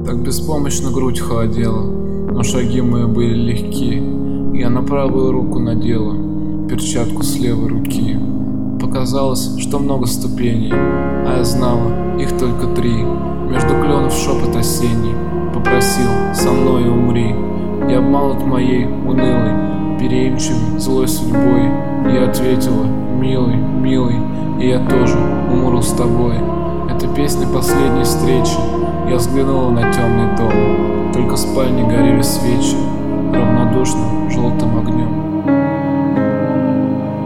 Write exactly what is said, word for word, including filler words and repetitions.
Так беспомощно грудь холодела, но шаги мои были легки. Я на правую руку надела перчатку с левой руки. Показалось, что много ступеней, а я знала, их только три. Между кленов шепот осенний попросил: со мной умри. Я обманут моей унылой, переимчивой, злой судьбой. Я ответила: милый, милый, и я тоже умру с тобой. Это песня последней встречи. Я взглянула на темный дом, только в спальне горели свечи равнодушным желтым огнем.